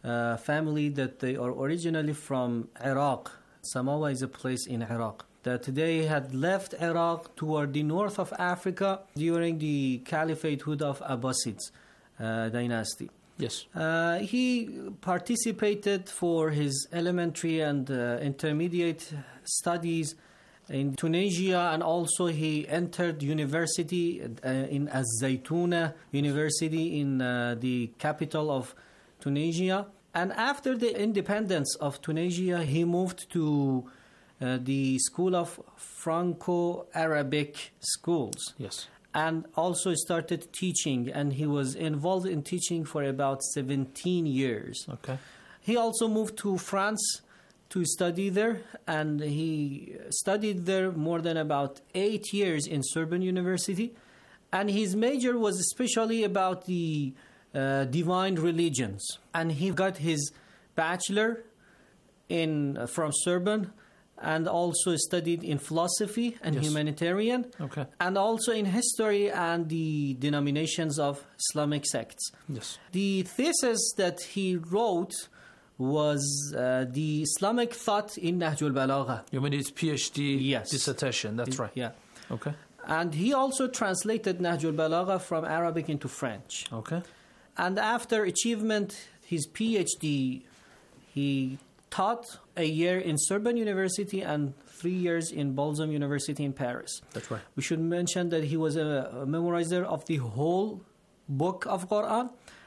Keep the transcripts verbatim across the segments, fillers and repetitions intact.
uh, family that they are originally from Iraq. Samawa is a place in Iraq that they had left Iraq toward the north of Africa during the caliphatehood of Abbasids uh, dynasty. Yes. Uh, he participated for his elementary and uh, intermediate studies in Tunisia, and also he entered university uh, in Az-Zaytuna University in uh, the capital of Tunisia. And after the independence of Tunisia, he moved to uh, the School of Franco-Arabic Schools. Yes. And also started teaching, and he was involved in teaching for about seventeen years. Okay. He also moved to France to study there, and he studied there more than about eight years in Sorbonne University. And his major was especially about the uh, divine religions. And he got his bachelor in uh, from Sorbonne, and also studied in philosophy and yes. humanitarian, okay. and also in history and the denominations of Islamic sects. Yes. The thesis that he wrote was uh, the Islamic thought in Nahjul Balagha. You mean his PhD yes. dissertation? That's right. Yeah. Okay. And he also translated Nahjul Balagha from Arabic into French. Okay. And after achievement, his PhD, he taught a year in Sorbonne University and three years in Balzam University in Paris. That's right. We should mention that he was a, a memorizer of the whole book of Quran.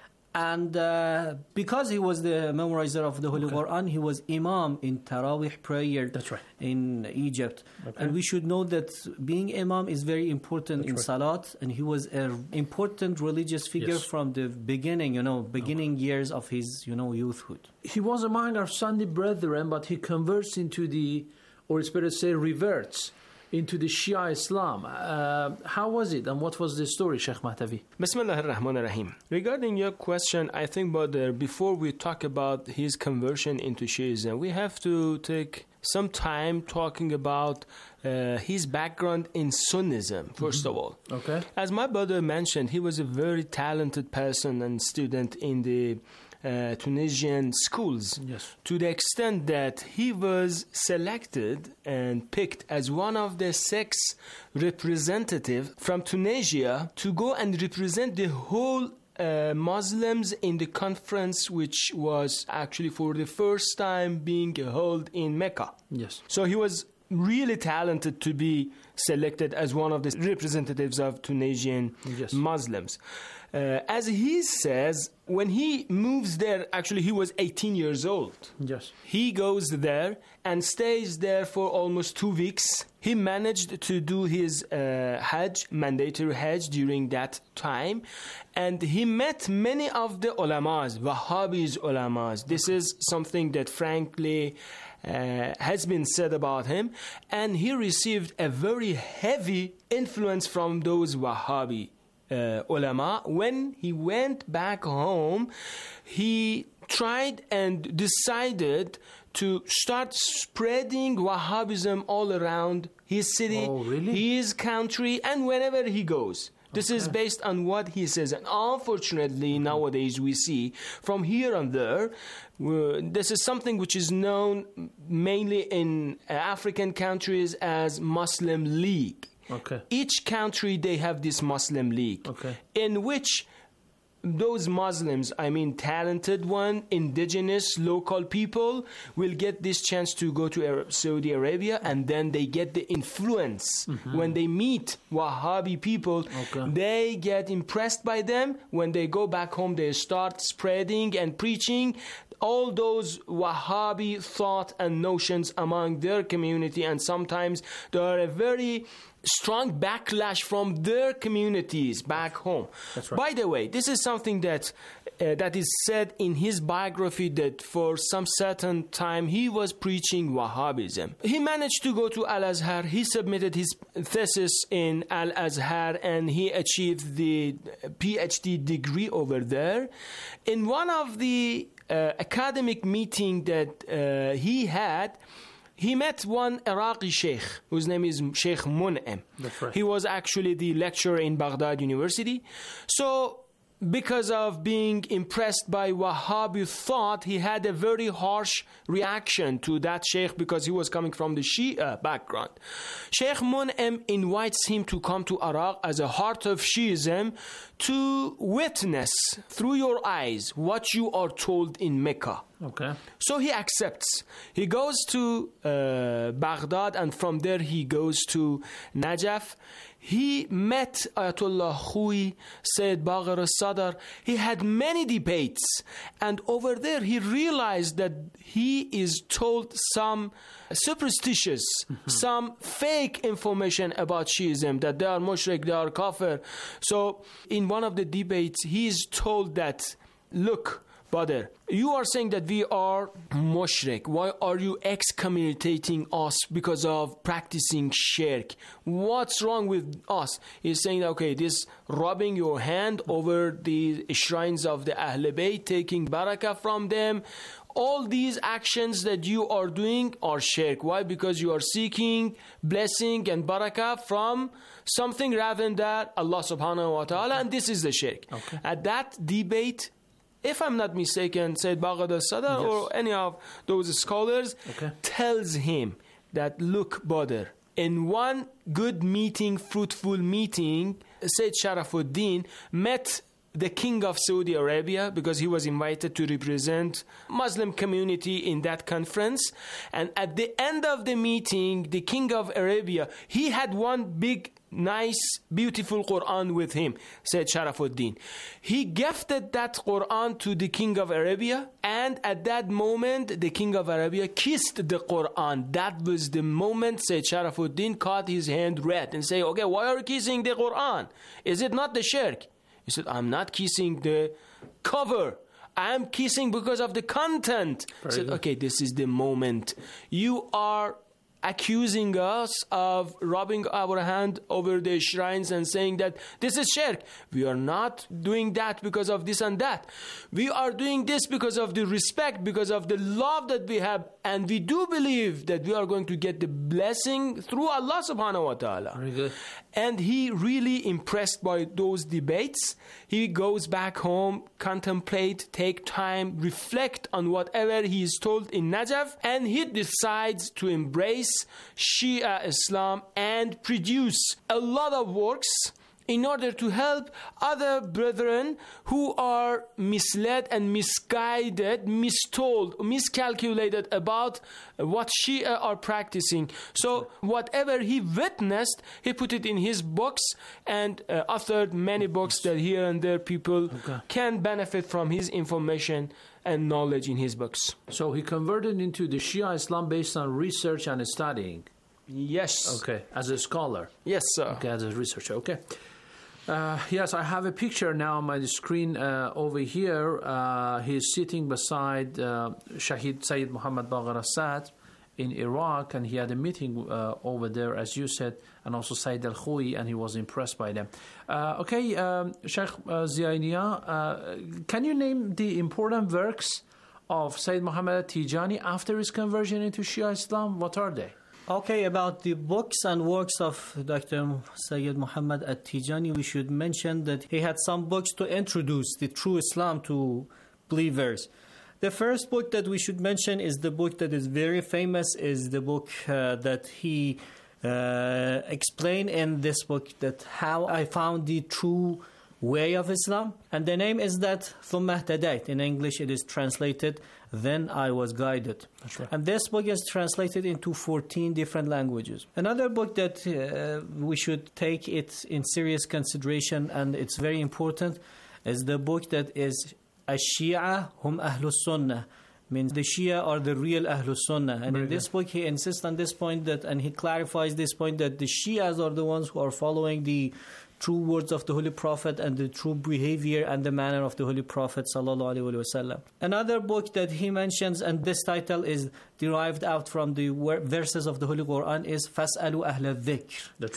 And uh, because he was the memorizer of the Holy okay. Quran, he was Imam in Tarawih prayer That's right. in Egypt. Okay. And we should know that being Imam is very important That's in right. Salat. And he was an important religious figure yes. from the beginning, you know, beginning okay. years of his, you know, youthhood. He was among our Sunday brethren, but he converts into the, or it's better to say reverts, into the Shia Islam. Uh, how was it, and what was the story, Sheikh Mahtavi? Bismillah ar-Rahman ar-Rahim. Regarding your question, I think, brother, before we talk about his conversion into Shiism, we have to take some time talking about uh, his background in Sunnism, first mm-hmm. of all. Okay. As my brother mentioned, he was a very talented person and student in the Uh, Tunisian schools, yes. to the extent that he was selected and picked as one of the six representatives from Tunisia to go and represent the whole uh, Muslims in the conference, which was actually for the first time being held in Mecca. Yes. So he was really talented to be selected as one of the representatives of Tunisian yes. Muslims. Uh, as he says, when he moves there, actually he was eighteen years old. Yes. He goes there and stays there for almost two weeks. He managed to do his uh, Hajj, mandatory Hajj, during that time. And he met many of the ulamas, Wahhabis ulamas. This is something that frankly uh, has been said about him. And he received a very heavy influence from those Wahhabi Uh, ulama. When he went back home, he tried and decided to start spreading Wahhabism all around his city, oh, really? his country, and wherever he goes. This okay. is based on what he says. And unfortunately, mm-hmm. nowadays we see from here and there, uh, this is something which is known mainly in uh, African countries as Muslim League. Okay. Each country, they have this Muslim League, okay. in which those Muslims, I mean talented one, indigenous, local people, will get this chance to go to Arab, Saudi Arabia, and then they get the influence. Mm-hmm. When they meet Wahhabi people, okay. they get impressed by them. When they go back home, they start spreading and preaching all those Wahhabi thought and notions among their community, and sometimes there are a very strong backlash from their communities back home. That's right. By the way, this is something that uh, that is said in his biography, that for some certain time he was preaching Wahhabism. He managed to go to Al-Azhar. He submitted his thesis in Al-Azhar and he achieved the PhD degree over there. In one of the uh, academic meeting that uh, he had, he met one Iraqi sheikh whose name is Sheikh Mun'im. That's right. He was actually the lecturer in Baghdad University. So because of being impressed by Wahhabi thought, he had a very harsh reaction to that Sheikh because he was coming from the Shia background. Sheikh Mun'im invites him to come to Iraq as a heart of Shiism to witness through your eyes what you are told in Mecca. Okay. So he accepts. He goes to uh, Baghdad, and from there he goes to Najaf. He met Ayatollah Khouei, Sayyid Baqir al-Sadr. He had many debates, and over there he realized that he is told some superstitious, mm-hmm. some fake information about Shiism, that they are mushrik, they are kafir. So in one of the debates he is told that, look, brother, you are saying that we are mushrik. Why are you excommunicating us because of practicing shirk? What's wrong with us? He's saying, okay, this rubbing your hand over the shrines of the Ahl Bayt, taking barakah from them, all these actions that you are doing are shirk. Why? Because you are seeking blessing and barakah from something rather than that Allah subhanahu wa ta'ala, and this is the shirk. Okay. At that debate, if I'm not mistaken, Sayyid Baqir al-Sadr yes. or any of those scholars okay. tells him that, look, brother, in one good meeting, fruitful meeting, Sayyid Sharafuddin met the king of Saudi Arabia because he was invited to represent Muslim community in that conference. And at the end of the meeting, the king of Arabia, he had one big nice, beautiful Quran with him, said Sharafuddin. He gifted that Quran to the king of Arabia, and at that moment, the king of Arabia kissed the Quran. That was the moment, said Sharafuddin, caught his hand red and said, okay, why are you kissing the Quran? Is it not the shirk? He said, I'm not kissing the cover. I'm kissing because of the content. He said, okay, this is the moment. You are accusing us of rubbing our hand over the shrines and saying that this is shirk. We are not doing that because of this and that. We are doing this because of the respect, because of the love that we have, and we do believe that we are going to get the blessing through Allah subhanahu wa ta'ala. Very good. And he really impressed by those debates. He goes back home, contemplate, take time, reflect on whatever he is told in Najaf, and he decides to embrace Shia Islam and produce a lot of works in order to help other brethren who are misled and misguided, mistold, miscalculated about what Shia are practicing. So whatever he witnessed, he put it in his books and uh, authored many books that here and there people okay. can benefit from his information and knowledge in his books. So he converted into the Shia Islam based on research and studying. Yes. Okay, as a scholar. Yes, sir. Okay, as a researcher. Okay. Uh, yes, I have a picture now on my screen uh, over here. Uh, he's sitting beside uh, Shahid Sayyid Muhammad Baqir al-Sadr in Iraq, and he had a meeting uh, over there, as you said, and also Sayyid al-Khouei, and he was impressed by them. Uh, okay, um, Sheikh uh, Ziainia, uh, can you name the important works of Sayyid Muhammad Tijani after his conversion into Shia Islam? What are they? Okay, about the books and works of Doctor Sayyid Muhammad At-Tijani, we should mention that he had some books to introduce the true Islam to believers. The first book that we should mention is the book that is very famous, is the book uh, that he uh, explained in this book, that how I found the true way of Islam. And the name is that ثُمَّ اهْتَدَيْتُ. In English it is translated, Then I Was Guided. That's right. And this book is translated into fourteen different languages. Another book that uh, we should take it in serious consideration, and it's very important, is the book that is Ash-Shia Hum Ahlus Sunnah. Means the Shia are the real Ahlus Sunnah. And Very in this good. book he insists on this point, that, and he clarifies this point, that the Shias are the ones who are following the true words of the Holy Prophet and the true behavior and the manner of the Holy Prophet sallallahu alaihi wasallam. Another book that he mentions, and this title is derived out from the verses of the Holy Quran, is فَاسْأَلُوا أَهْلَ الذِّكْرِ. That's right.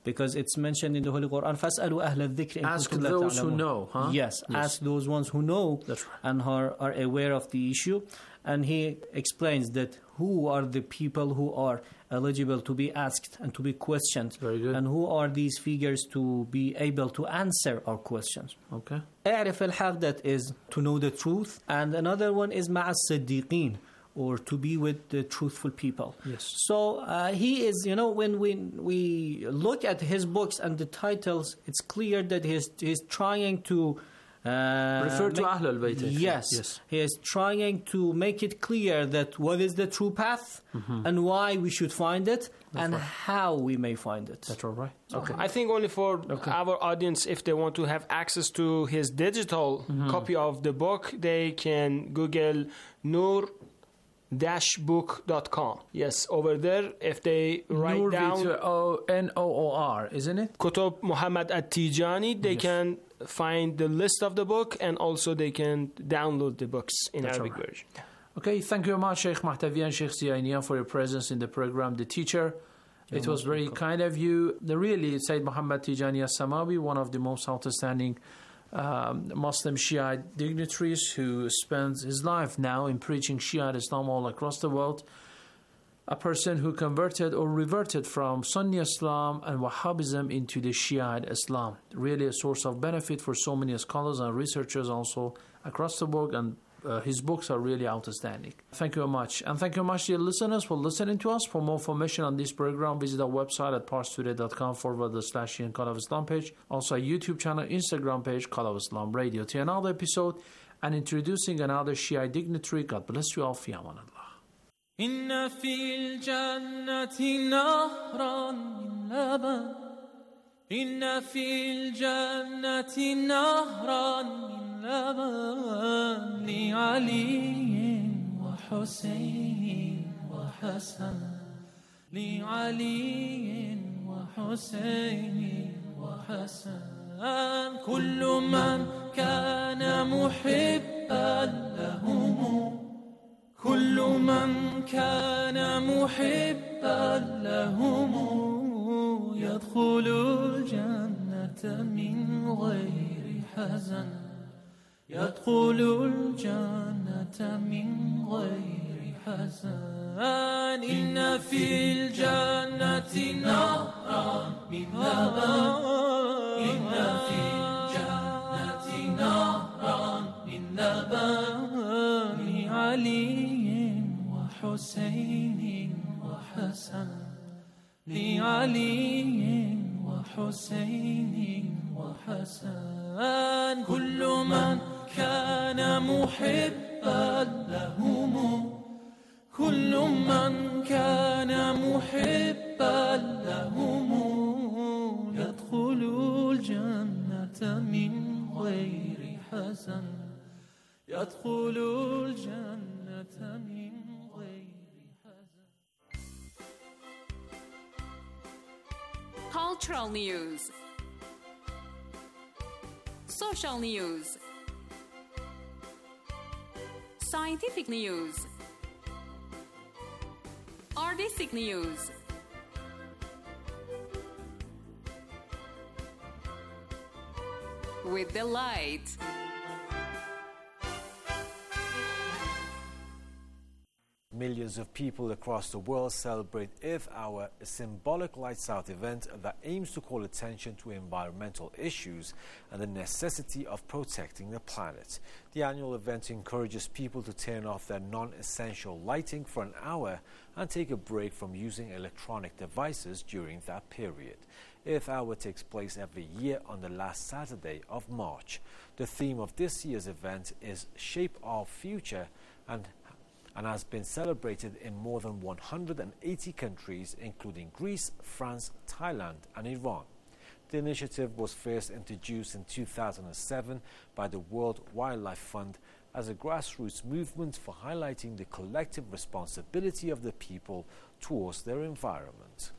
because it's mentioned in the Holy Quran, فَاسْأَلُوا أَهْلَ الذِّكْرِ إِن Ask كُنتُمْ لَا those who تَعْلَمُونَ. know, huh? Yes, Yes. ask those ones who know That's right. and are, are aware of the issue. And he explains that who are the people who are eligible to be asked and to be questioned, Very good. and who are these figures to be able to answer our questions. Okay. أعرف الحق, that is to know the truth, and another one is مع الصديقين, or to be with the truthful people. Yes. So uh, he is, you know, when we we look at his books and the titles, it's clear that he's he's trying to uh, Refer to make- Ahl al-Bayt, I think. Yes, Yes. he is trying to make it clear that what is the true path and why we should find it and how we may find it. That's all right. Okay. I think only for Okay. our audience, if they want to have access to his digital copy of the book, they can Google Noor dash book dot com. Yes, over there, if they write Noor down with, uh, O- N O O R, isn't it? Kutub Muhammad At-Tijani, they Yes. can find the list of the book, and also they can download the books in That's Arabic all right. version. Okay, thank you very much, Sheikh Mahtavi and Sheikh Ziyainian, for your presence in the program, The Teacher. It was very kind of you. The really, Sayyid Muhammad Tijani As-Samawi, one of the most outstanding um, Muslim Shiite dignitaries who spends his life now in preaching Shiite Islam all across the world. A person who converted or reverted from Sunni Islam and Wahhabism into the Shiite Islam. Really a source of benefit for so many scholars and researchers also across the world, and uh, his books are really outstanding. Thank you very much. And thank you very much, dear listeners, for listening to us. For more information on this program, visit our website at parstoday.com forward slash Ian Call of Islam page. Also, a YouTube channel, Instagram page, Call of Islam Radio. To another episode and introducing another Shiite dignitary. God bless you all. Fi aman Allah. إن في الجنة نهرا من لبن إن في الجنة نهرا من لبن لعلي وحسين وحسن لعلي وحسين وحسن كل من كان محبا لهم كل من كان محبا لهم يدخل الجنة من غير حزن يدخل الجنة من غير حزن إن في الجنة نهرا من لبن إن في الجنة نهرا من لبن لعلي وحسين وحسن لعلي وحسين وحسن كل من كان محبا لهم كل من كان محبا لهم يدخل الجنة من غير حزن يدخل الجنة من Cultural news, social news, scientific news, artistic news, with the light. Millions of people across the world celebrate Earth Hour, a symbolic Lights Out event that aims to call attention to environmental issues and the necessity of protecting the planet. The annual event encourages people to turn off their non-essential lighting for an hour and take a break from using electronic devices during that period. Earth Hour takes place every year on the last Saturday of March. The theme of this year's event is Shape Our Future and and has been celebrated in more than one hundred eighty countries, including Greece, France, Thailand, and Iran. The initiative was first introduced in two thousand seven by the World Wildlife Fund as a grassroots movement for highlighting the collective responsibility of the people towards their environment.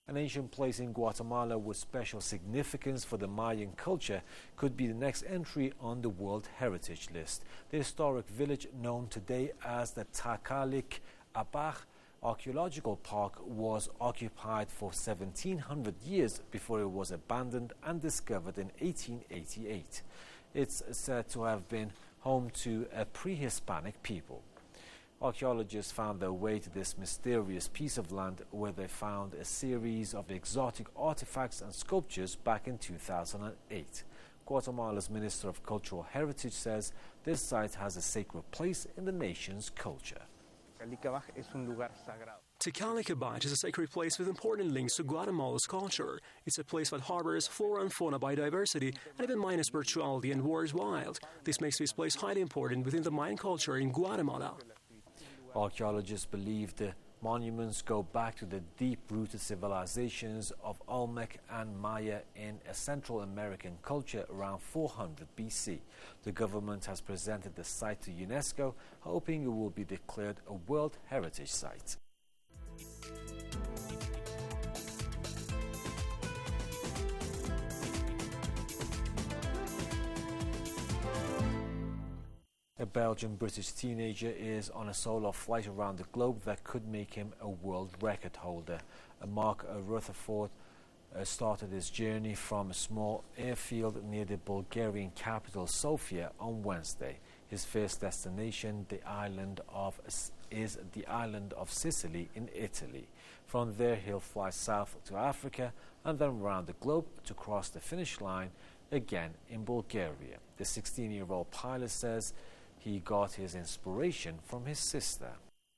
An ancient place in Guatemala with special significance for the Mayan culture could be the next entry on the World Heritage List. The historic village known today as the Takalik Abaj Archaeological Park was occupied for seventeen hundred years before it was abandoned and discovered in eighteen eighty-eight. It's said to have been home to a pre-Hispanic people. Archaeologists found their way to this mysterious piece of land where they found a series of exotic artifacts and sculptures back in two thousand eight. Guatemala's Minister of Cultural Heritage says this site has a sacred place in the nation's culture. Takalik Abaj is a sacred place with important links to Guatemala's culture. It's a place that harbors flora and fauna biodiversity and even Mayan spirituality and war is wild. This makes this place highly important within the Mayan culture in Guatemala. Archaeologists believe the monuments go back to the deep-rooted civilizations of Olmec and Maya in a Central American culture around four hundred B C. The government has presented the site to UNESCO, hoping it will be declared a World Heritage Site. A Belgian-British teenager is on a solo flight around the globe that could make him a world record holder. Mark Rutherford uh, started his journey from a small airfield near the Bulgarian capital Sofia on Wednesday. His first destination, the island of is the island of Sicily in Italy. From there, he'll fly south to Africa and then around the globe to cross the finish line again in Bulgaria. The sixteen-year-old pilot says he got his inspiration from his sister.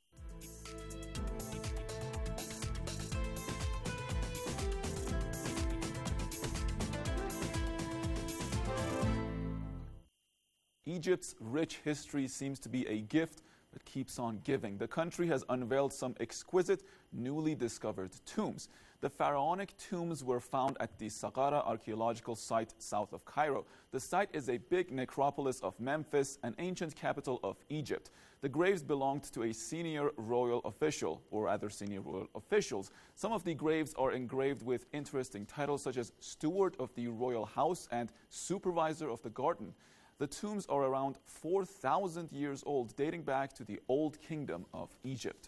Egypt's rich history seems to be a gift that keeps on giving. The country has unveiled some exquisite, newly discovered tombs. The pharaonic tombs were found at the Saqqara archaeological site south of Cairo. The site is a big necropolis of Memphis, an ancient capital of Egypt. The graves belonged to a senior royal official, or other senior royal officials. Some of the graves are engraved with interesting titles such as Steward of the Royal House and Supervisor of the Garden. The tombs are around four thousand years old, dating back to the Old Kingdom of Egypt.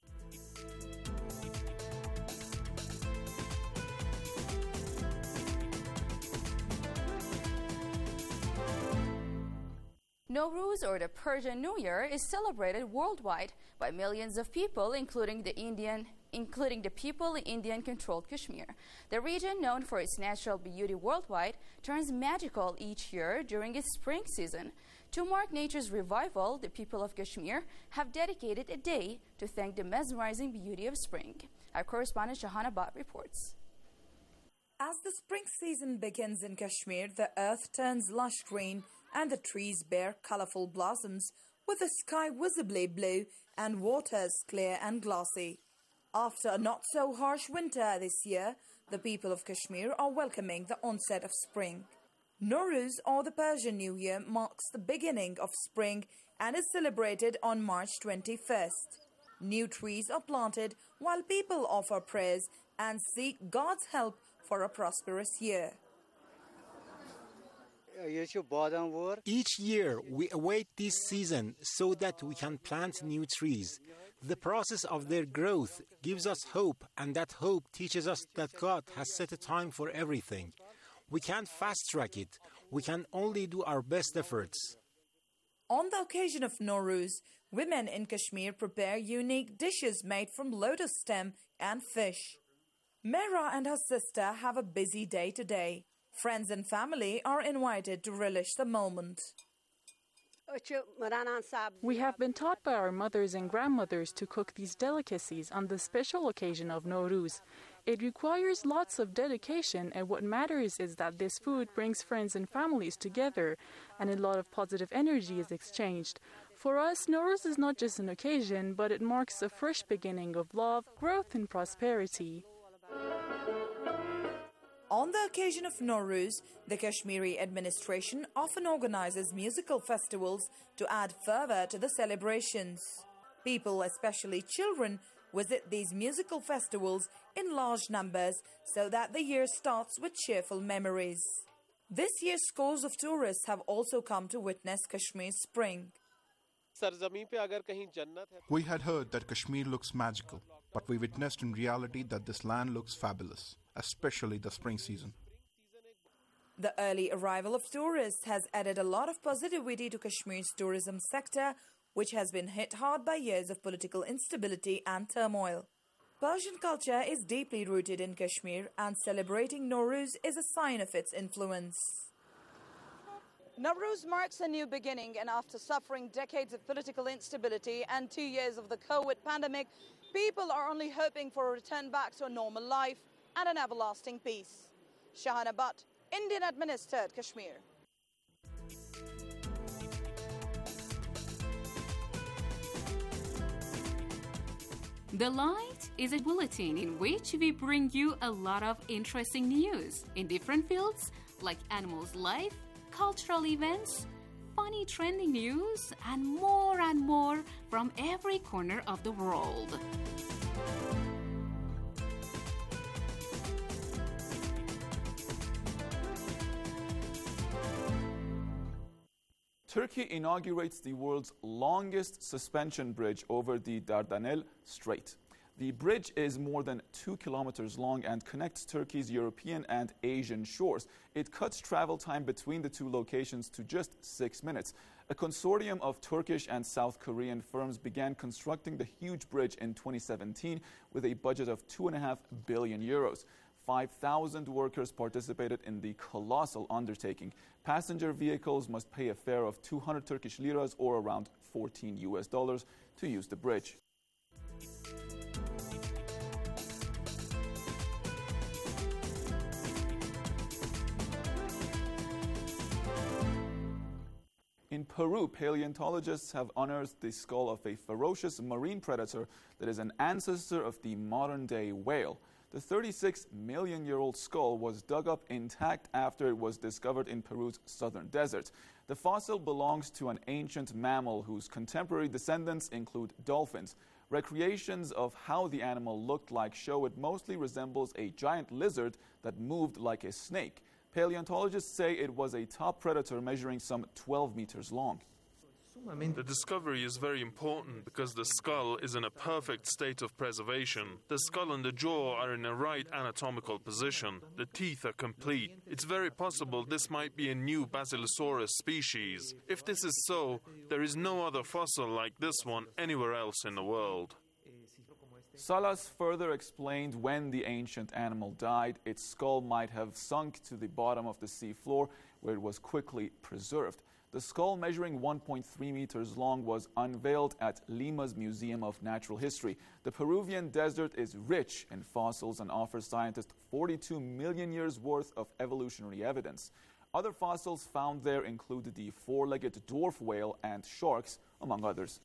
Nowruz, or the Persian New Year, is celebrated worldwide by millions of people, including the Indian, including the people in Indian-controlled Kashmir. The region, known for its natural beauty worldwide, turns magical each year during its spring season. To mark nature's revival, the people of Kashmir have dedicated a day to thank the mesmerizing beauty of spring. Our correspondent Shahana Bhatt reports. As the spring season begins in Kashmir, the earth turns lush green and the trees bear colorful blossoms, with the sky visibly blue and waters clear and glassy. After a not-so-harsh winter this year, the people of Kashmir are welcoming the onset of spring. Nowruz, or the Persian New Year, marks the beginning of spring and is celebrated on March twenty-first. New trees are planted while people offer prayers and seek God's help for a prosperous year. Each year, we await this season so that we can plant new trees. The process of their growth gives us hope, and that hope teaches us that God has set a time for everything. We can't fast-track it. We can only do our best efforts. On the occasion of Nowruz, women in Kashmir prepare unique dishes made from lotus stem and fish. Mehra and her sister have a busy day today. Friends and family are invited to relish the moment. We have been taught by our mothers and grandmothers to cook these delicacies on the special occasion of Nowruz. It requires lots of dedication, and what matters is that this food brings friends and families together, and a lot of positive energy is exchanged. For us, Nowruz is not just an occasion, but it marks a fresh beginning of love, growth, and prosperity. On the occasion of Nowruz, the Kashmiri administration often organizes musical festivals to add fervor to the celebrations. People, especially children, visit these musical festivals in large numbers so that the year starts with cheerful memories. This year, scores of tourists have also come to witness Kashmir's spring. We had heard that Kashmir looks magical, but we witnessed in reality that this land looks fabulous, especially the spring season. The early arrival of tourists has added a lot of positivity to Kashmir's tourism sector, which has been hit hard by years of political instability and turmoil. Persian culture is deeply rooted in Kashmir, and celebrating Nowruz is a sign of its influence. Nowruz marks a new beginning, and after suffering decades of political instability and two years of the COVID pandemic, people are only hoping for a return back to a normal life and an everlasting peace. Shahana Butt, Indian-administered Kashmir. The Light is a bulletin in which we bring you a lot of interesting news in different fields like animals' life, cultural events, funny trending news, and more and more from every corner of the world. Turkey inaugurates the world's longest suspension bridge over the Dardanelles Strait. The bridge is more than two kilometers long and connects Turkey's European and Asian shores. It cuts travel time between the two locations to just six minutes. A consortium of Turkish and South Korean firms began constructing the huge bridge in twenty seventeen with a budget of two point five billion euros. five thousand workers participated in the colossal undertaking. Passenger vehicles must pay a fare of two hundred Turkish liras or around fourteen U S dollars to use the bridge. In Peru, paleontologists have unearthed the skull of a ferocious marine predator that is an ancestor of the modern-day whale. The thirty-six million year old skull was dug up intact after it was discovered in Peru's southern desert. The fossil belongs to an ancient mammal whose contemporary descendants include dolphins. Recreations of how the animal looked like show it mostly resembles a giant lizard that moved like a snake. Paleontologists say it was a top predator measuring some twelve meters long. The discovery is very important because the skull is in a perfect state of preservation. The skull and the jaw are in a right anatomical position. The teeth are complete. It's very possible this might be a new Basilosaurus species. If this is so, there is no other fossil like this one anywhere else in the world. Salas further explained when the ancient animal died, its skull might have sunk to the bottom of the sea floor, where it was quickly preserved. The skull, measuring one point three meters long, was unveiled at Lima's Museum of Natural History. The Peruvian desert is rich in fossils and offers scientists forty-two million years worth of evolutionary evidence. Other fossils found there include the four-legged dwarf whale and sharks, among others.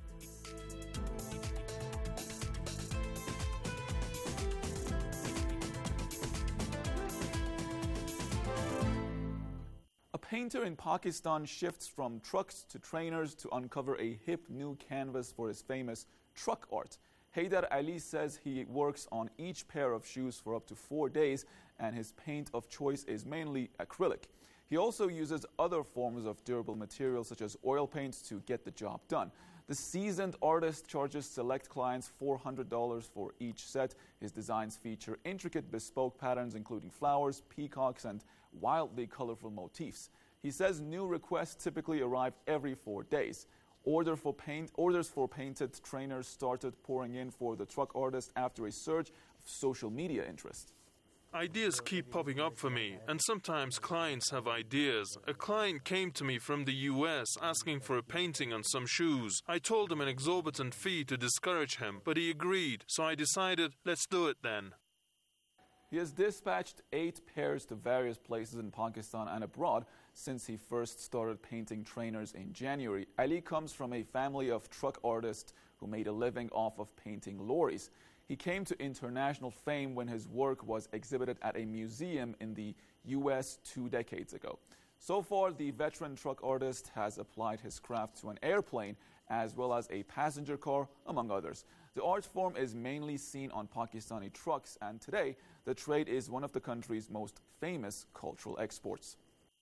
A painter in Pakistan shifts from trucks to trainers to uncover a hip new canvas for his famous truck art. Haydar Ali says he works on each pair of shoes for up to four days, and his paint of choice is mainly acrylic. He also uses other forms of durable materials such as oil paints to get the job done. The seasoned artist charges select clients four hundred dollars for each set. His designs feature intricate bespoke patterns including flowers, peacocks, and wildly colorful motifs. He says new requests typically arrive every four days. Order for paint, orders for painted trainers started pouring in for the truck artist after a surge of social media interest. Ideas keep popping up for me, and sometimes clients have ideas. A client came to me from the U S asking for a painting on some shoes. I told him an exorbitant fee to discourage him, but he agreed, so I decided, let's do it then. He has dispatched eight pairs to various places in Pakistan and abroad since he first started painting trainers in January. Ali comes from a family of truck artists who made a living off of painting lorries. He came to international fame when his work was exhibited at a museum in the U S two decades ago. So far, the veteran truck artist has applied his craft to an airplane as well as a passenger car, among others. The art form is mainly seen on Pakistani trucks, and today the trade is one of the country's most famous cultural exports.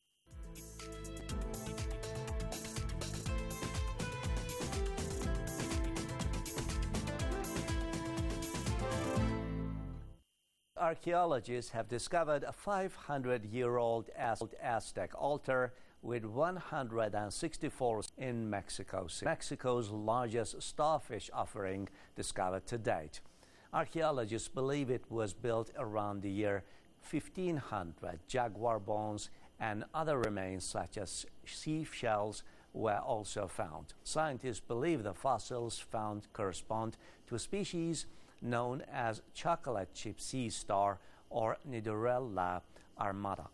Archaeologists have discovered a five hundred year old Aztec altar with one hundred sixty-four in Mexico City, Mexico's largest starfish offering discovered to date. Archaeologists believe it was built around the year fifteen hundred. Jaguar bones and other remains such as sea shells were also found. Scientists believe the fossils found correspond to a species known as chocolate chip sea star or Nidorella armata.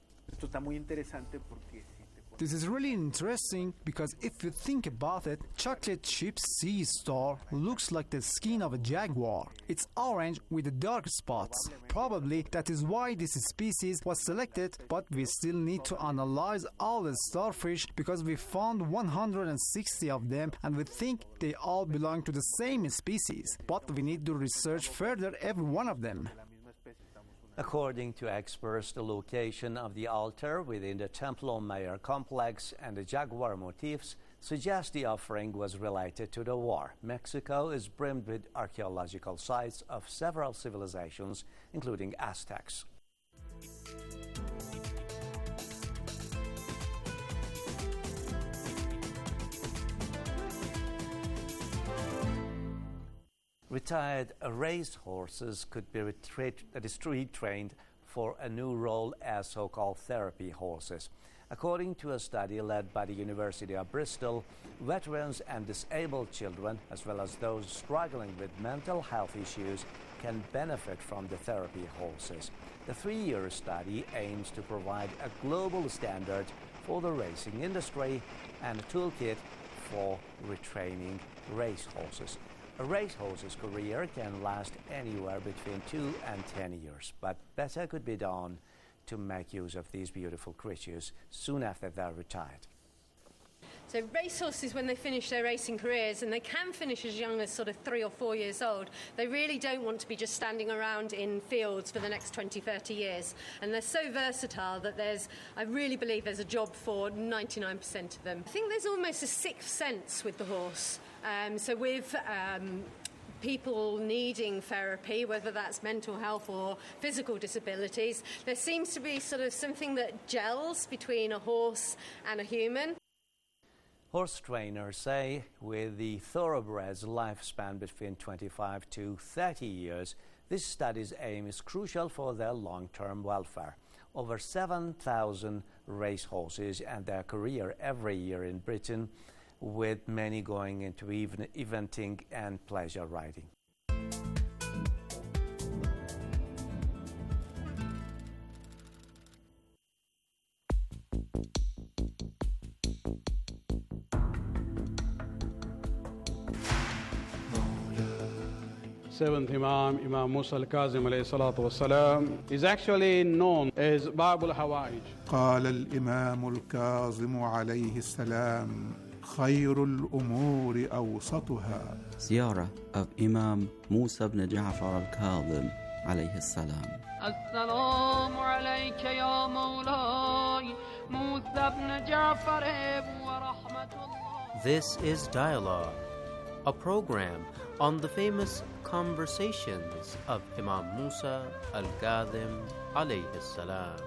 This is really interesting because if you think about it, chocolate chip sea star looks like the skin of a jaguar. It's orange with dark spots. Probably that is why this species was selected, but we still need to analyze all the starfish because we found one hundred sixty of them and we think they all belong to the same species. But we need to research further every one of them. According to experts, the location of the altar within the Templo Mayor complex and the jaguar motifs suggest the offering was related to the war. Mexico is brimmed with archaeological sites of several civilizations, including Aztecs. Retired race horses could be retrained for a new role as so-called therapy horses. According to a study led by the University of Bristol, veterans and disabled children, as well as those struggling with mental health issues, can benefit from the therapy horses. The three-year study aims to provide a global standard for the racing industry and a toolkit for retraining race horses. A racehorse's career can last anywhere between two and ten years, but better could be done to make use of these beautiful creatures soon after they're retired. So racehorses, when they finish their racing careers, and they can finish as young as sort of three or four years old, they really don't want to be just standing around in fields for the next twenty, thirty years. And they're so versatile that there's, I really believe there's a job for ninety-nine percent of them. I think there's almost a sixth sense with the horse. Um, so with um, people needing therapy, whether that's mental health or physical disabilities, there seems to be sort of something that gels between a horse and a human. Horse trainers say with the thoroughbred's lifespan between twenty-five to thirty years, this study's aim is crucial for their long-term welfare. Over seven thousand racehorses end their career every year in Britain, with many going into even eventing and pleasure riding. Seventh Imam, Imam Musa al-Kazim alayhi salatu wassalam, is actually known as Bab al-Hawaij. قال الإمام الكاظم عليه السلام خير الأمور أوسطها. Ziyarah of Imam Musa ibn Ja'far al-Kazim alayhi salam. السلام عليك يا مولاي موسى بن جعفر ورحمة الله. This is Dialogue, a program on the famous conversations of Imam Musa al-Kazim alayhi salam.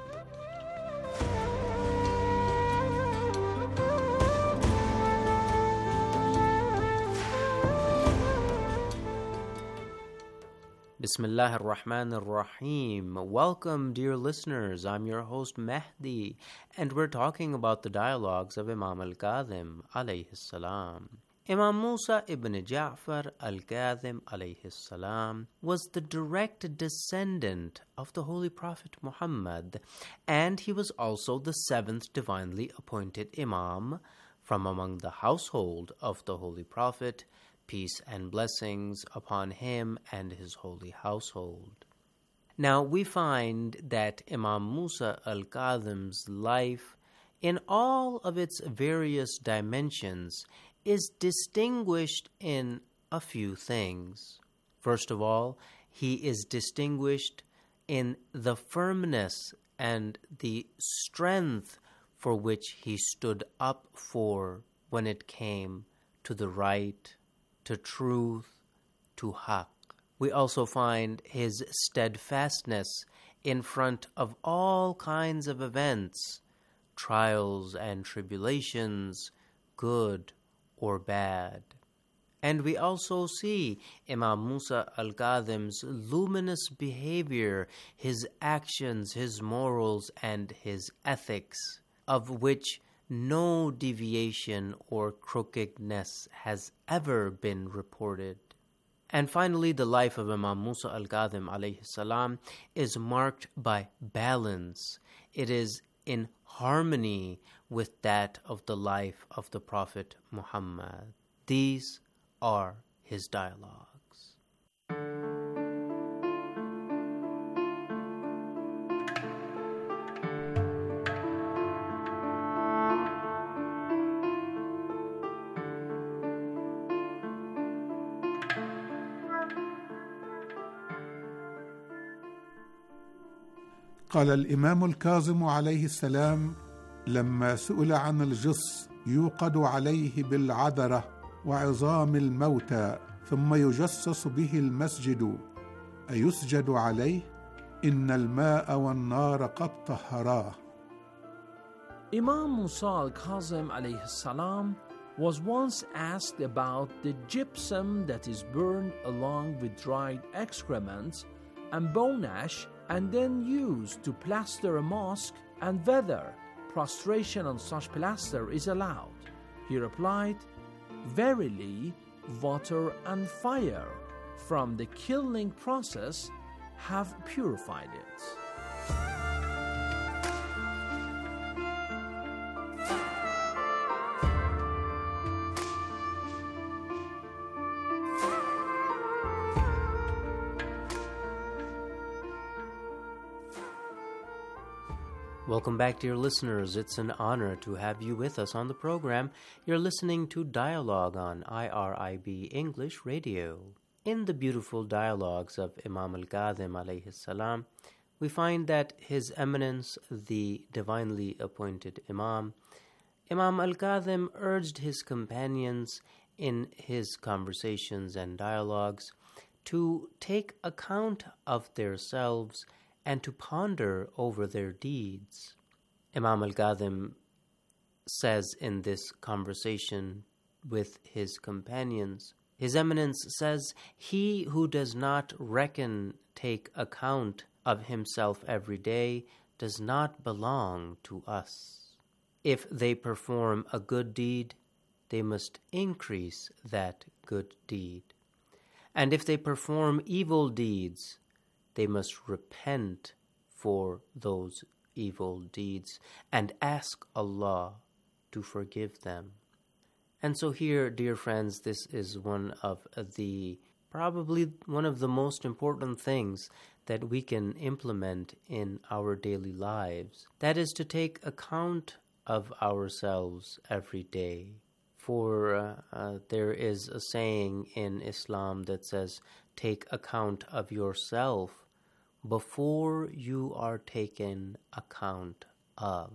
Bismillah ar-Rahman ar-Rahim. Welcome, dear listeners. I'm your host Mehdi, and we're talking about the dialogues of Imam al-Kazim alayhi salam. Imam Musa ibn Ja'far al-Kazim alayhi salam was the direct descendant of the Holy Prophet Muhammad, and he was also the seventh divinely appointed Imam from among the household of the Holy Prophet, peace and blessings upon him and his holy household. Now we find that Imam Musa al-Kazim's life in all of its various dimensions, is distinguished in a few things. First of all, he is distinguished in the firmness and the strength for which he stood up for when it came to the right, to truth, to haqq. We also find his steadfastness in front of all kinds of events, trials and tribulations, good or bad. And we also see Imam Musa al-Kadhim's luminous behavior, his actions, his morals, and his ethics, of which no deviation or crookedness has ever been reported. And finally, the life of Imam Musa al-Kadhim alayhi salam is marked by balance. It is in harmony with that of the life of the Prophet Muhammad. These are his dialogues. قال الإمام الكاظم عليه السلام لما سئل عن الجص يوقد عليه بالعذرة وعظام الموتى ثم يجصص به المسجد أيسجد عليه إن الماء والنار قد طهراه. Imam Musa al-Kazim alayhi salam was once asked about the gypsum that is burned along with dried excrements and bone ash and then used to plaster a mosque, and whether prostration on such plaster is allowed. He replied, "Verily, water and fire from the kilning process have purified it." Welcome back, dear listeners. It's an honor to have you with us on the program. You're listening to Dialogue on I R I B English Radio. In the beautiful dialogues of Imam al-Kadhim alayhi salam, we find that His Eminence, the divinely appointed Imam, Imam al-Kadhim urged his companions in his conversations and dialogues to take account of themselves and to ponder over their deeds. Imam al-Kadhim says in this conversation with his companions, His Eminence says, "He who does not reckon, take account of himself every day does not belong to us. If they perform a good deed, they must increase that good deed. And if they perform evil deeds, they must repent for those evil deeds and ask Allah to forgive them." And so here, dear friends, this is one of the, probably one of the most important things that we can implement in our daily lives. That is to take account of ourselves every day. For uh, uh, there is a saying in Islam that says, take account of yourself before you are taken account of.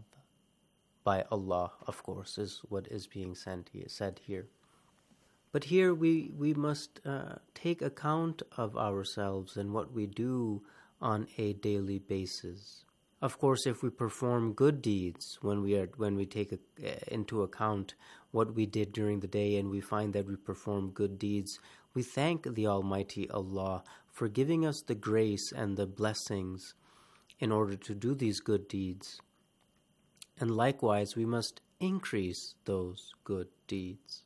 By Allah, of course, is what is being said here. But here we, we must uh, take account of ourselves and what we do on a daily basis. Of course, if we perform good deeds, when we are when we take a, uh, into account what we did during the day and we find that we perform good deeds, we thank the Almighty Allah for giving us the grace and the blessings in order to do these good deeds. And likewise, we must increase those good deeds.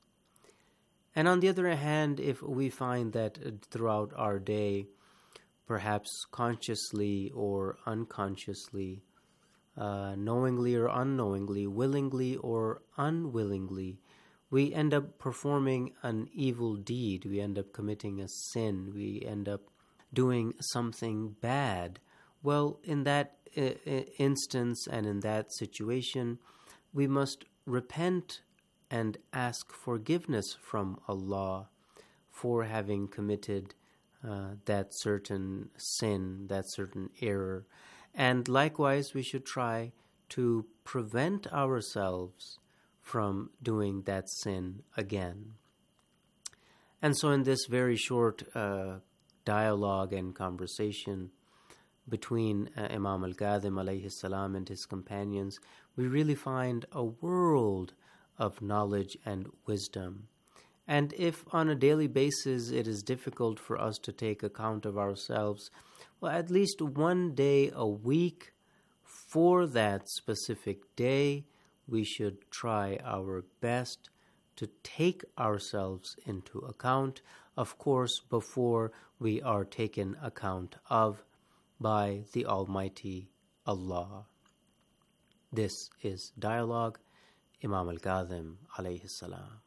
And on the other hand, if we find that throughout our day, perhaps consciously or unconsciously, uh, knowingly or unknowingly, willingly or unwillingly, we end up performing an evil deed, we end up committing a sin, we end up doing something bad, well, in that uh, instance and in that situation, we must repent and ask forgiveness from Allah for having committed uh, that certain sin, that certain error. And likewise, we should try to prevent ourselves from doing that sin again. And so in this very short uh, dialogue and conversation between uh, Imam al-Kadhim alayhi salam and his companions, we really find a world of knowledge and wisdom. And if on a daily basis it is difficult for us to take account of ourselves, well, at least one day a week for that specific day, we should try our best to take ourselves into account, of course, before we are taken account of by the Almighty Allah. This is Dialogue, Imam al-Kadhim alayhi salam.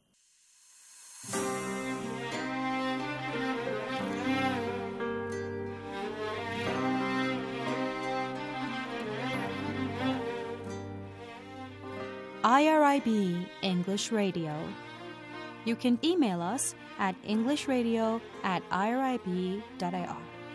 I R I B English Radio. You can email us at englishradio at irib dot I R.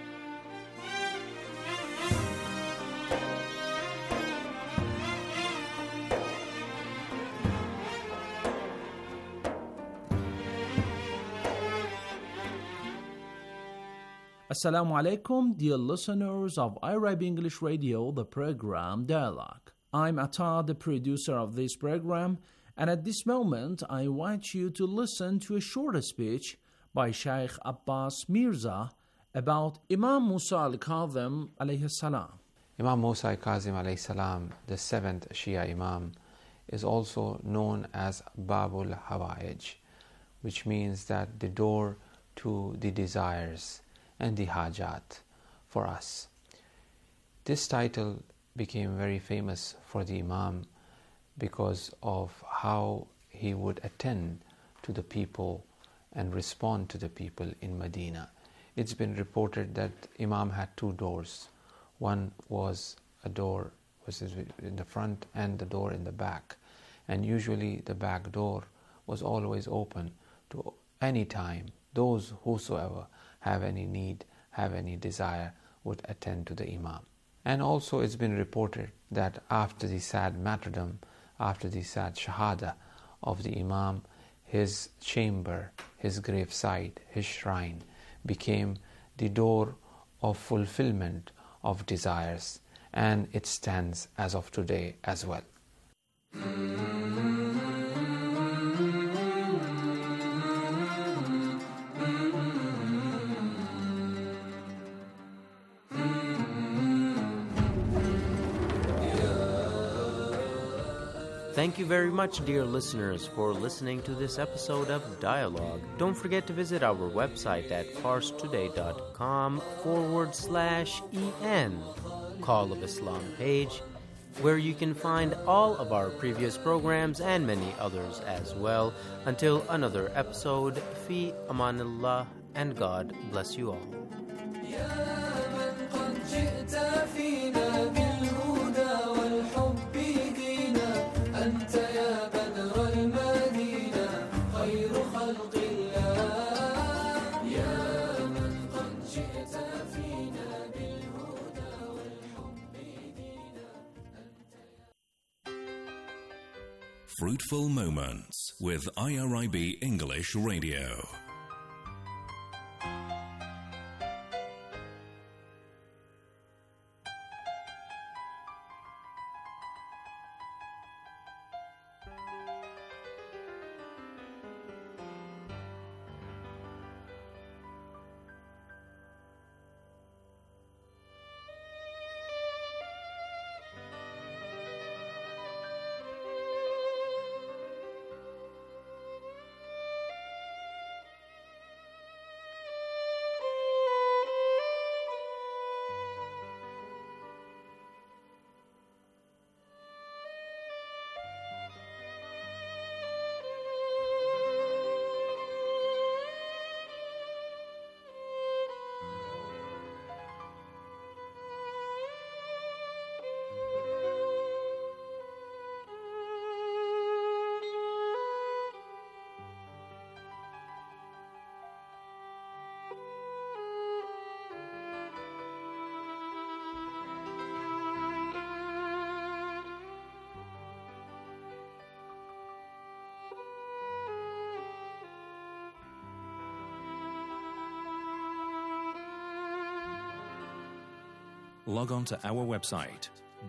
Assalamu alaikum, dear listeners of I R I B English Radio, the program Dialogue. I'm Atta, the producer of this program, and at this moment I invite you to listen to a short speech by Sheikh Abbas Mirza about Imam Musa al-Kadhim alayhi salam. Imam Musa al-Kadhim alayhi salam, the seventh Shia Imam, is also known as Babul Hawaij, which means that the door to the desires and the hajat for us. This title became very famous for the Imam because of how he would attend to the people and respond to the people in Medina. It's been reported that Imam had two doors. One was a door was in the front and the door in the back. And usually the back door was always open to any time. Those whosoever have any need, have any desire, would attend to the Imam. And also it's been reported that after the sad martyrdom, after the sad shahada of the Imam, his chamber, his gravesite, his shrine became the door of fulfillment of desires, and it stands as of today as well. Thank you very much, dear listeners, for listening to this episode of Dialogue. Don't forget to visit our website at farstoday.com forward slash en, Call of Islam page, where you can find all of our previous programs and many others as well. Until another episode, fi amanillah, and God bless you all. أنت يا بدر المدينة خير خلق الله يا من قد جئت فينا بالهدى والحب دينا. Fruitful Moments with I R I B English Radio. log on to our website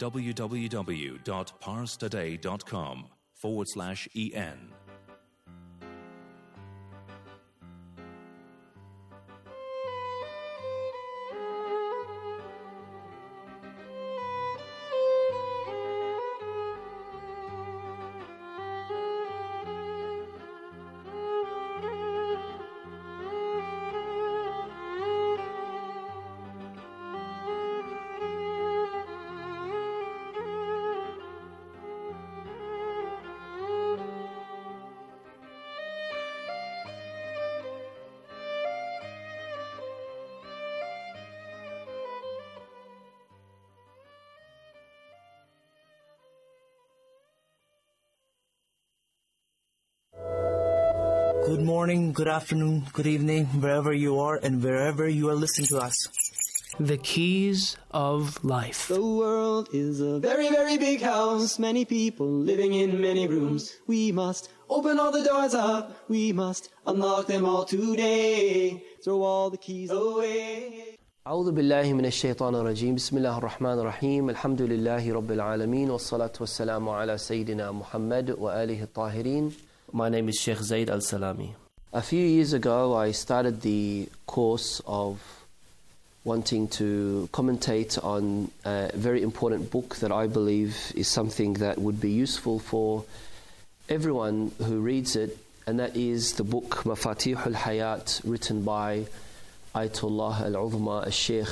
www.parstoday.com forward slash en. Good morning, good afternoon, good evening, wherever you are and wherever you are listening to us. The keys of life. The world is a very, very big house. Many people living in many rooms. We must open all the doors up. We must unlock them all today. Throw all the keys away. أعوذ بالله من الشيطان الرجيم بسم الله الرحمن الرحيم الحمد لله رب العالمين والصلاة والسلام على سيدنا محمد وآله الطاهرين. My name is Sheikh Zaid Al-Salami. A few years ago I started the course of wanting to commentate on a very important book that I believe is something that would be useful for everyone who reads it, and that is the book Mafatih al-Hayat, written by Ayatollah al-Uzma al-Sheikh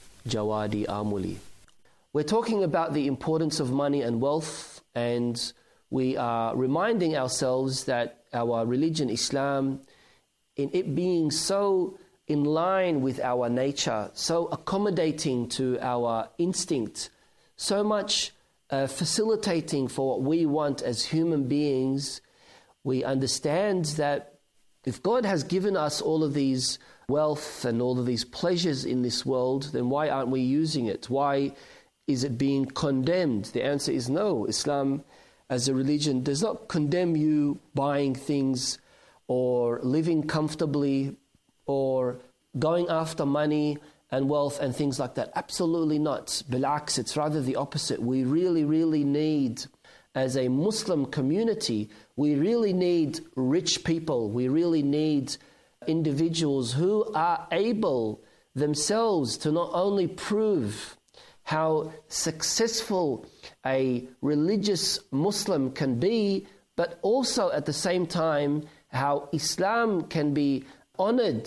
Jawadi Amuli. We're talking about the importance of money and wealth, and we are reminding ourselves that our religion, Islam, in it being so in line with our nature, so accommodating to our instinct, so much uh, facilitating for what we want as human beings, we understand that if God has given us all of these wealth and all of these pleasures in this world, then why aren't we using it? Why is it being condemned? The answer is no. Islam as a religion does not condemn you buying things or living comfortably or going after money and wealth and things like that. Absolutely not. Bilaks, it's rather the opposite. We really, really need, as a Muslim community, we really need rich people. We really need individuals who are able themselves to not only prove how successful a religious Muslim can be, but also at the same time how Islam can be honored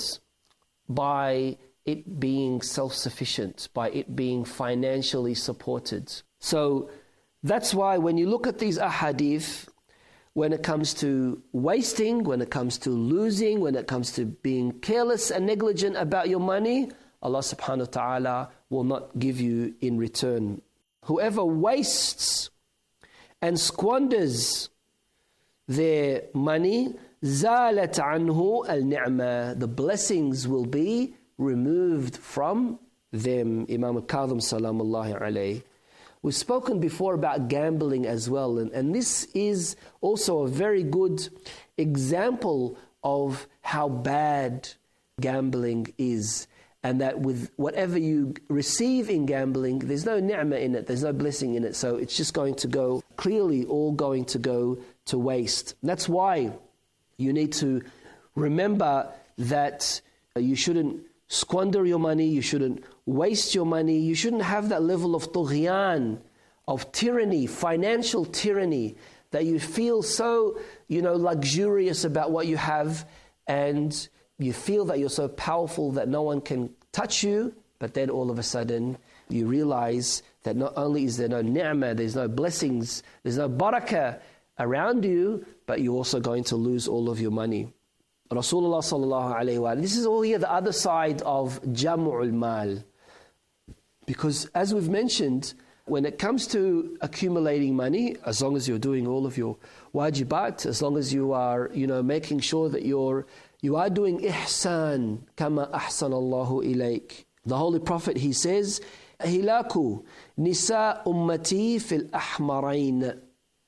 by it being self-sufficient, by it being financially supported. So that's why when you look at these ahadith, when it comes to wasting, when it comes to losing, when it comes to being careless and negligent about your money, Allah subhanahu wa ta'ala will not give you in return. Whoever wastes and squanders their money, زالت عنه النعمة, the blessings will be removed from them. Imam al-Kadhim salamullahi alayhi. We've spoken before about gambling as well, and, and this is also a very good example of how bad gambling is. And that with whatever you receive in gambling, there's no ni'mah in it, there's no blessing in it. So it's just going to go, clearly all going to go to waste. That's why you need to remember that you shouldn't squander your money, you shouldn't waste your money, you shouldn't have that level of tughyan, of tyranny, financial tyranny, that you feel so, you know, luxurious about what you have, and you feel that you're so powerful that no one can touch you, but then all of a sudden you realize that not only is there no ni'mah, there's no blessings, there's no barakah around you, but you're also going to lose all of your money. Rasulullah sallallahu alayhi wa sallam, this is all here the other side of jam'ul mal. Because as we've mentioned, when it comes to accumulating money, as long as you're doing all of your wajibat, as long as you are, you know, making sure that you're You are doing ihsan, kama ahsan Allahu ilayk. The Holy Prophet, he says, Hilaku nisa ummati fil ahmarain.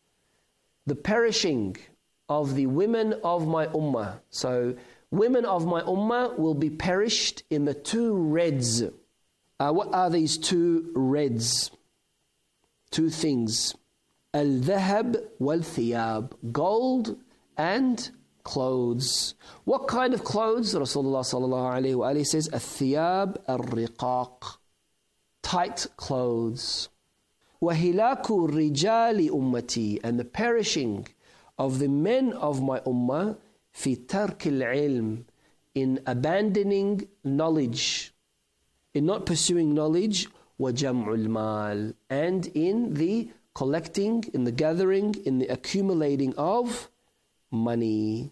The perishing of the women of my ummah. So, women of my ummah will be perished in the two reds. Uh, what are these two reds? Two things. Al-dhahab wal-thiyab. Gold and clothes. What kind of clothes? Rasulullah sallallahu alayhi wa alayhi says, Al-thiyab al-riqaq. Tight clothes. وَهِلَاكُ الرِّجَالِ أُمَّتِي. And the perishing of the men of my ummah, فِي تَرْكِ الْعِلْمِ. In abandoning knowledge, in not pursuing knowledge, وَجَمْعُ الْمَالِ. And in the collecting, in the gathering, in the accumulating of money.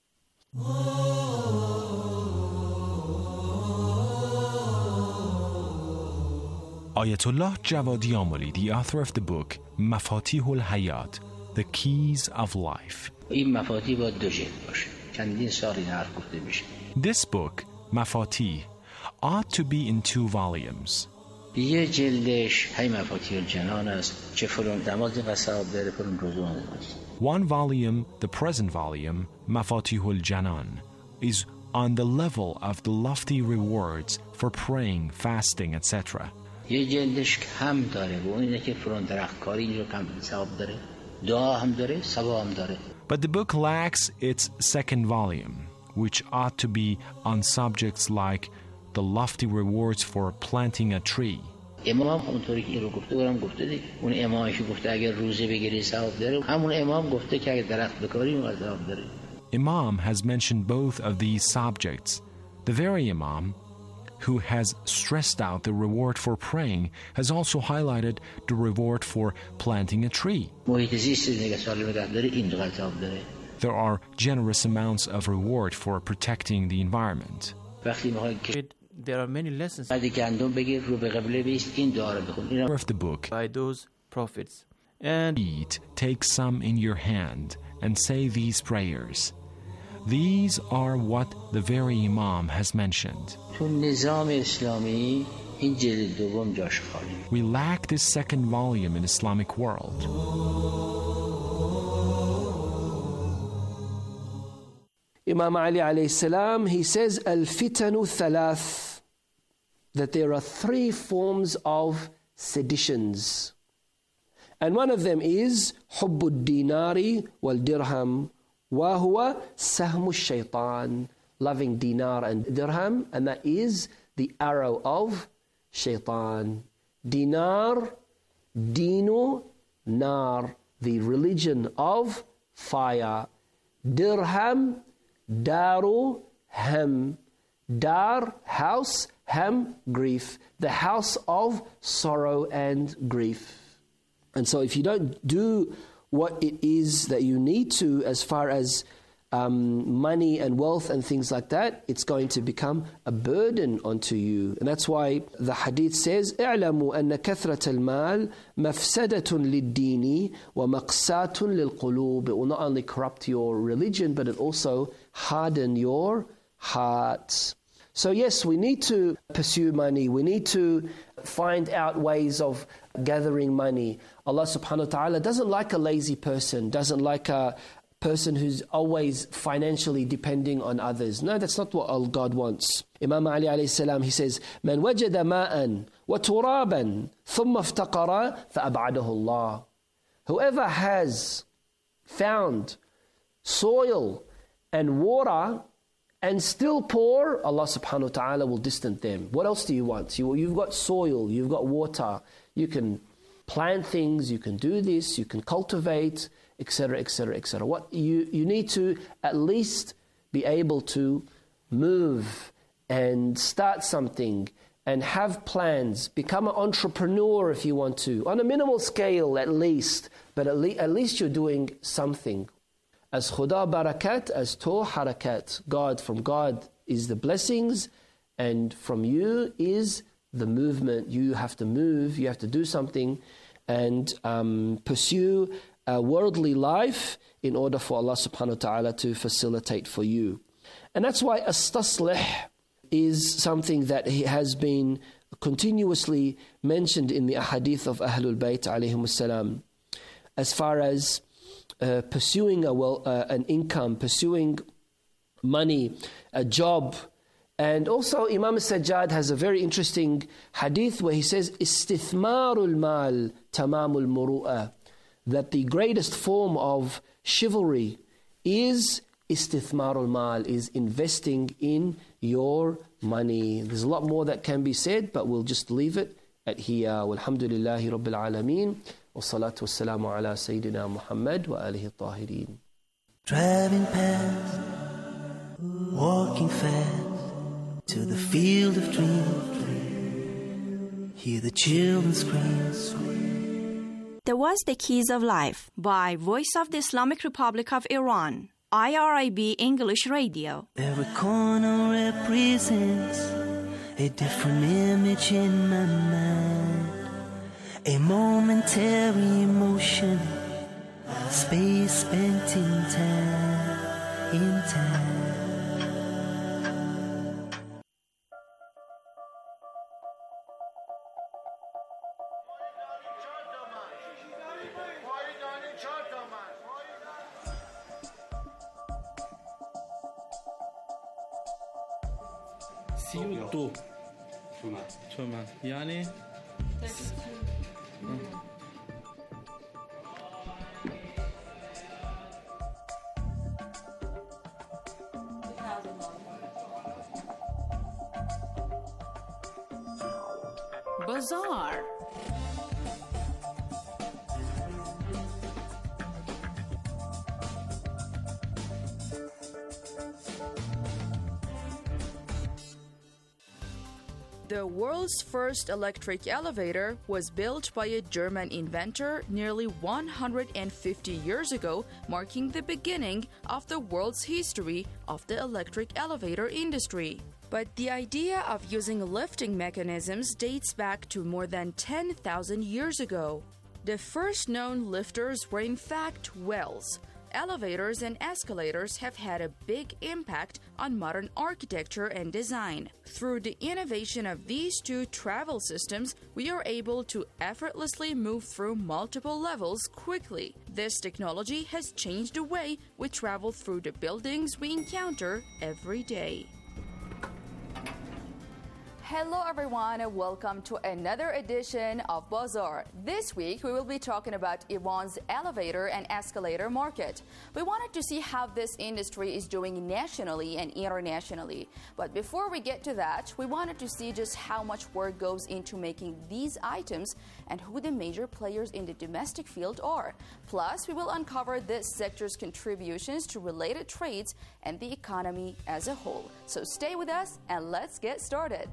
Ayatollah Javadi Amoli, the author of the book Mafatih al-Hayat, The Keys of Life. This book, Mafatih, ought to be in two volumes. One volume, the present volume, Mafatihul Janan, is on the level of the lofty rewards for praying, fasting, et cetera. But the book lacks its second volume, which ought to be on subjects like the lofty rewards for planting a tree. Imam has mentioned both of these subjects. The very Imam who has stressed out the reward for praying has also highlighted the reward for planting a tree. There are generous amounts of reward for protecting the environment. There are many lessons of the book by those prophets. And eat, take some in your hand and say these prayers. These are what the very Imam has mentioned. We lack this second volume in Islamic world. Imam Ali alayhi salam, he says, Al-fitanu thalath, that there are three forms of seditions. And one of them is Hubbud dinari wal dirham, wa huwa sahmu shaitan, loving dinar and dirham, and that is the arrow of shaitan. Dinar, dinu, nar, the religion of fire. Dirham, daru, ham. Dar, house, ham, grief. The house of sorrow and grief. And so if you don't do what it is that you need to as far as um, money and wealth and things like that, it's going to become a burden onto you. And that's why the hadith says, اعلموا أن كثرة المال مفسدة للدين ومقساة للقلوب. It will not only corrupt your religion, but it also harden your heart. So yes, we need to pursue money. We need to find out ways of gathering money. Allah subhanahu wa ta'ala doesn't like a lazy person, doesn't like a person who's always financially depending on others. No, that's not what God wants. Imam Ali alayhi salam, he says, Man wajada ma'an wa turaban thumma iftaqara fa'ab'adahu Allah. Whoever has found soil and water and still poor, Allah subhanahu wa ta'ala will distance them. What else do you want? You, you've got soil, you've got water, you can plant things, you can do this, you can cultivate, et cetera, et cetera, et cetera. What you, you need to at least be able to move and start something and have plans, become an entrepreneur if you want to, on a minimal scale at least, but at, le- at least you're doing something. As khuda barakat, as to harakat. God, from God is the blessings, and from you is the movement. You have to move, you have to do something, and um, pursue a worldly life in order for Allah subhanahu wa ta'ala to facilitate for you. And that's why astaslih is something that has been continuously mentioned in the ahadith of Ahlul Bayt alayhim salam, as far as Uh, pursuing a well, uh, an income, pursuing money, a job And also Imam al-Sajjad has a very interesting hadith where he says, Istithmarul mal tamamul muru'ah, that the greatest form of chivalry is istithmarul mal, is investing in your money. There's a lot more that can be said, but we'll just leave it at here. Walhamdulillahi Rabbil Alameen. Wassalatu wassalamu ala Sayyidina Muhammad wa alihi tahirin. Driving past, walking fast, to the field of dreams, hear the children scream. That was The Keys of Life by Voice of the Islamic Republic of Iran, I R I B English Radio. Every corner represents a different image in my mind, a momentary emotion, space spent in time, in time. سی و دو تومن یعنی Bazaar. The world's first electric elevator was built by a German inventor nearly one hundred fifty years ago, marking the beginning of the world's history of the electric elevator industry. But the idea of using lifting mechanisms dates back to more than ten thousand years ago. The first known lifters were in fact wells. Elevators and escalators have had a big impact on modern architecture and design. Through the innovation of these two travel systems, we are able to effortlessly move through multiple levels quickly. This technology has changed the way we travel through the buildings we encounter every day. Hello everyone and welcome to another edition of Bazaar. This week we will be talking about Iran's elevator and escalator market. We wanted to see how this industry is doing nationally and internationally. But before we get to that, we wanted to see just how much work goes into making these items and who the major players in the domestic field are. Plus, we will uncover this sector's contributions to related trades and the economy as a whole. So stay with us and let's get started.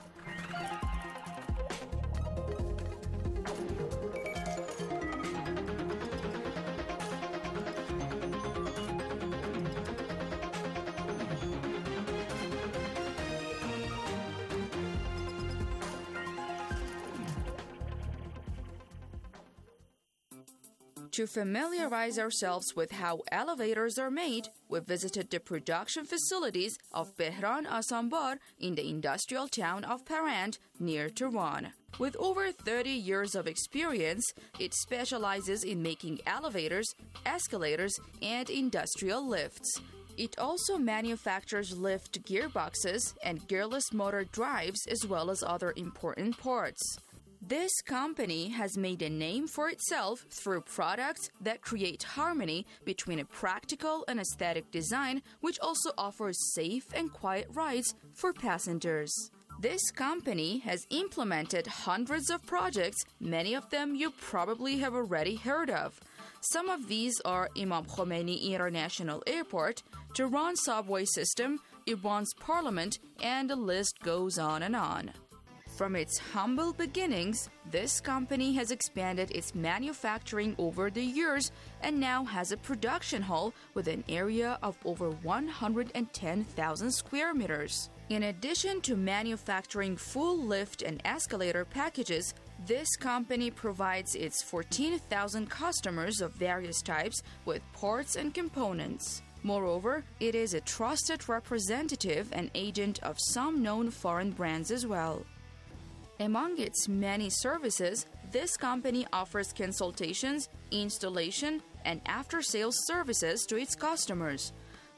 To familiarize ourselves with how elevators are made, we visited the production facilities of Behran Asanbar in the industrial town of Parand near Tehran. With over thirty years of experience, it specializes in making elevators, escalators, and industrial lifts. It also manufactures lift gearboxes and gearless motor drives as well as other important parts. This company has made a name for itself through products that create harmony between a practical and aesthetic design, which also offers safe and quiet rides for passengers. This company has implemented hundreds of projects, many of them you probably have already heard of. Some of these are Imam Khomeini International Airport, Tehran subway system, Iran's parliament, and the list goes on and on. From its humble beginnings, this company has expanded its manufacturing over the years and now has a production hall with an area of over one hundred ten thousand square meters. In addition to manufacturing full lift and escalator packages, this company provides its fourteen thousand customers of various types with parts and components. Moreover, it is a trusted representative and agent of some known foreign brands as well. Among its many services, this company offers consultations, installation, and after-sales services to its customers.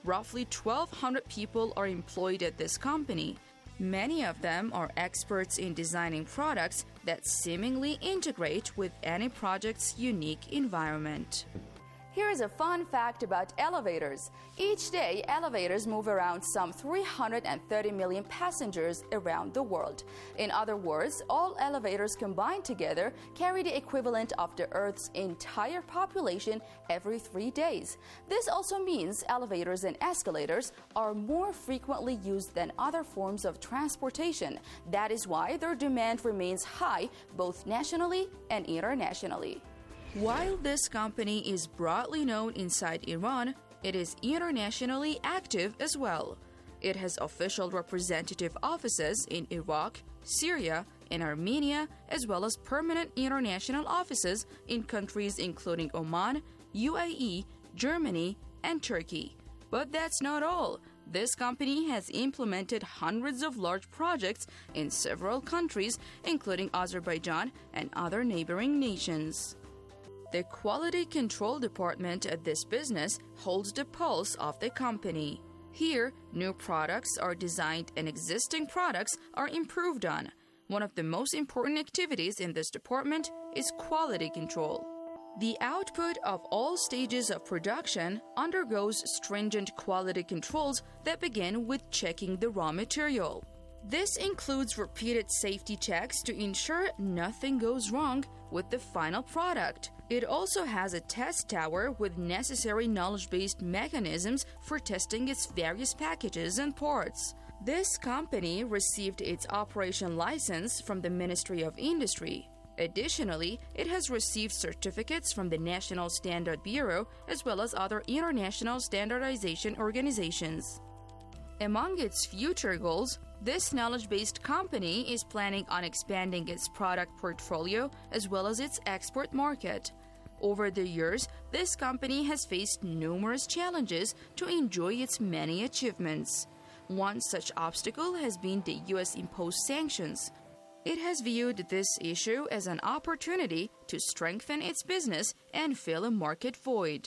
roughly twelve hundred people are employed at this company. Many of them are experts in designing products that seemingly integrate with any project's unique environment. Here is a fun fact about elevators. Each day, elevators move around some three hundred thirty million passengers around the world. In other words, all elevators combined together carry the equivalent of the Earth's entire population every three days. This also means elevators and escalators are more frequently used than other forms of transportation. That is why their demand remains high both nationally and internationally. While this company is broadly known inside Iran, it is internationally active as well. It has official representative offices in Iraq, Syria, and Armenia, as well as permanent international offices in countries including Oman, U A E, Germany, and Turkey. But that's not all. This company has implemented hundreds of large projects in several countries, including Azerbaijan and other neighboring nations. The quality control department at this business holds the pulse of the company. Here, new products are designed and existing products are improved on. One of the most important activities in this department is quality control. The output of all stages of production undergoes stringent quality controls that begin with checking the raw material. This includes repeated safety checks to ensure nothing goes wrong with the final product. It also has a test tower with necessary knowledge-based mechanisms for testing its various packages and parts. This company received its operation license from the Ministry of Industry. Additionally, it has received certificates from the National Standard Bureau as well as other international standardization organizations. Among its future goals, this knowledge-based company is planning on expanding its product portfolio as well as its export market. Over the years, this company has faced numerous challenges to enjoy its many achievements. One such obstacle has been the U S-imposed sanctions. It has viewed this issue as an opportunity to strengthen its business and fill a market void.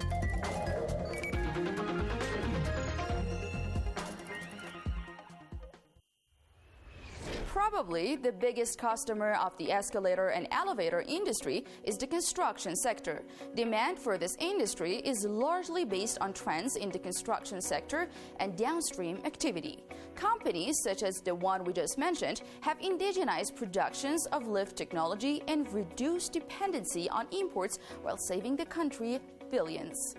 Probably the biggest customer of the escalator and elevator industry is the construction sector. Demand for this industry is largely based on trends in the construction sector and downstream activity. Companies such as the one we just mentioned have indigenized productions of lift technology and reduced dependency on imports while saving the country billions.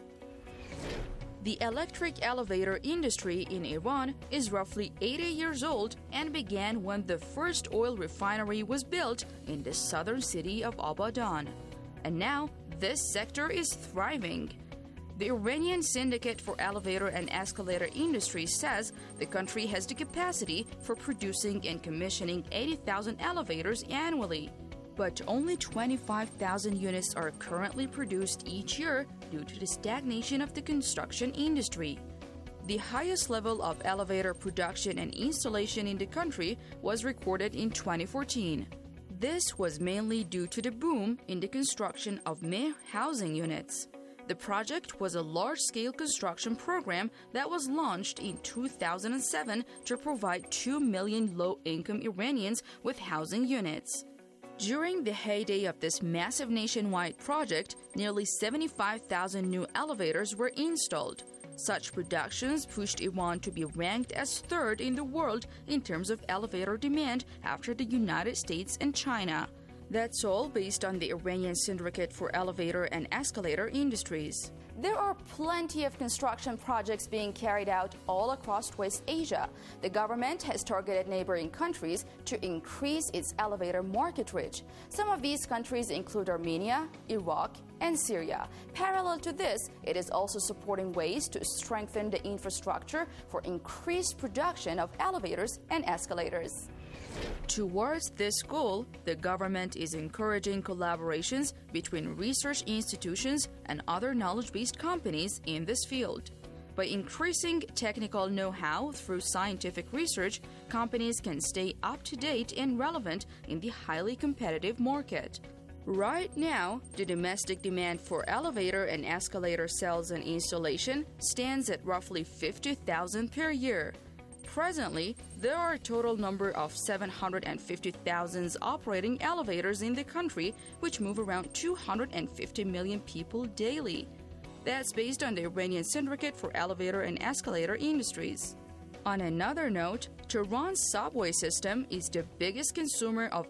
The electric elevator industry in Iran is roughly eighty years old and began when the first oil refinery was built in the southern city of Abadan. And now, this sector is thriving. The Iranian Syndicate for Elevator and Escalator Industry says the country has the capacity for producing and commissioning eighty thousand elevators annually. But only twenty-five thousand units are currently produced each year due to the stagnation of the construction industry. The highest level of elevator production and installation in the country was recorded in twenty fourteen. This was mainly due to the boom in the construction of meh housing units. The project was a large-scale construction program that was launched in two thousand seven to provide two million low-income Iranians with housing units. During the heyday of this massive nationwide project, nearly seventy-five thousand new elevators were installed. Such productions pushed Iran to be ranked as third in the world in terms of elevator demand after the United States and China. That's all based on the Iranian Syndicate for Elevator and Escalator Industries. There are plenty of construction projects being carried out all across West Asia. The government has targeted neighboring countries to increase its elevator market reach. Some of these countries include Armenia, Iraq, and Syria. Parallel to this, it is also supporting ways to strengthen the infrastructure for increased production of elevators and escalators. Towards this goal, the government is encouraging collaborations between research institutions and other knowledge-based companies in this field. By increasing technical know-how through scientific research, companies can stay up to date and relevant in the highly competitive market. Right now, the domestic demand for elevator and escalator sales and installation stands at roughly fifty thousand per year. Presently, there are a total number of seven hundred fifty thousand operating elevators in the country, which move around two hundred fifty million people daily. That's based on the Iranian Syndicate for Elevator and Escalator Industries. On another note, Tehran's subway system is the biggest consumer of